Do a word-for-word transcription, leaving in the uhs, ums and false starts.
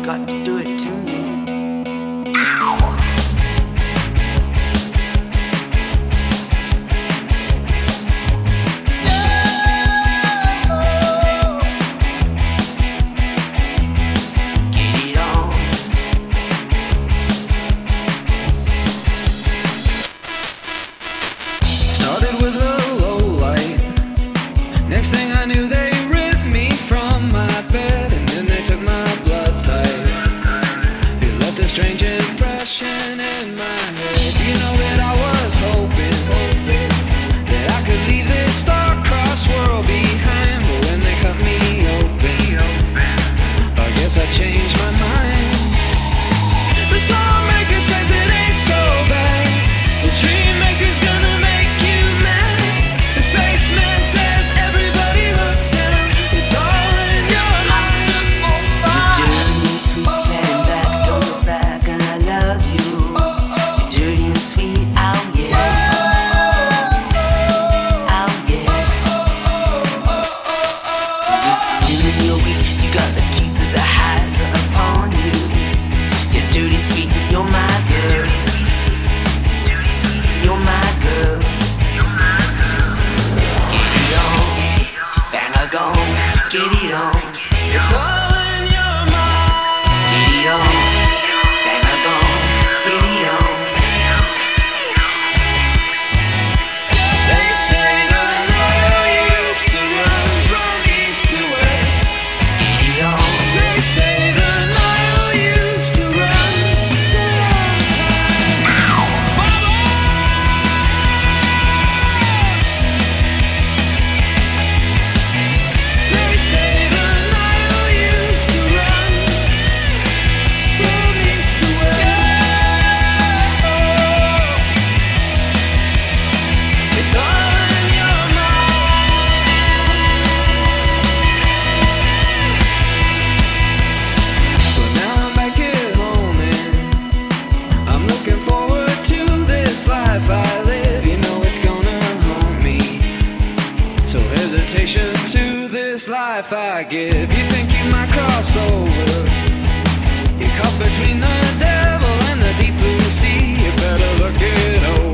got to do it to me. Next thing I knew, they ripped me from my bed, and then they took my blood type. It left a strange impression in my head. You know that I was hoping, hoping that I could leave this star-crossed world behind, but when they cut me open, I guess I changed my mind. The storm maker says it ain't so bad. The dream maker's gonna make you mad. The spaceman says everybody look down. It's all in your mind. You're dirty and sweet, playing back, don't look back, and I love you. You're dirty and sweet, oh yeah. Oh yeah. You're sin and you're weak, you got the teeth of the Hydra upon you. You're dirty, sweet, and you're my girl. You're my girl. Get it on, bang a gong, get it on. It's all in your mind. Get it on, bang a gong, get it on. They say the Nile used to run from east to west. Get it on, They say the Nile used to run. They say the Nile used to run from east to west. It's all in your mind. But now I'm back at home and I'm looking forward to this life I live. You know it's gonna haunt me. So hesitation to this life I give. You think you might cross over. You're caught between the devil and the deep blue sea. You better look it over.